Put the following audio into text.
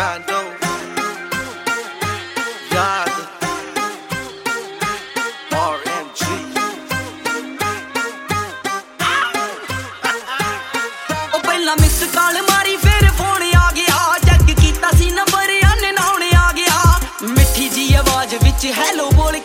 Rondo याद RMG ओ पहला miss call मारी फिर फोन आ गया चेक कीता सी नंबर अननोन आ गया मिठी जी आवाज विच हेलो बोल